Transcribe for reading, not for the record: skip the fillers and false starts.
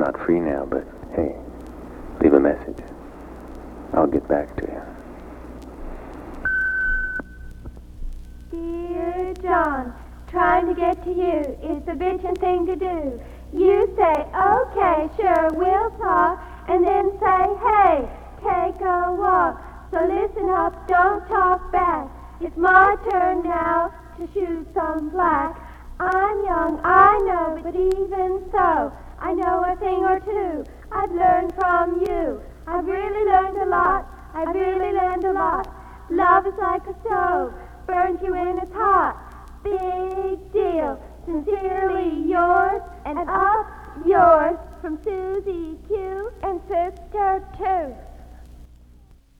not free now, but hey, leave a message. I'll get back to you. Dear John, trying to get to you is the bitchin' thing to do. You say, okay, sure, we'll talk, and then say, hey, take a walk. So listen up, don't talk back. It's my turn now to shoot some flack. I'm young, I know, but even so, I know a thing or two I've learned from you. I've really learned a lot, I've really learned a lot. Love is like a stove, burns you when it's hot. Big deal, sincerely yours, and up yours, from Susie Q and Sister 2.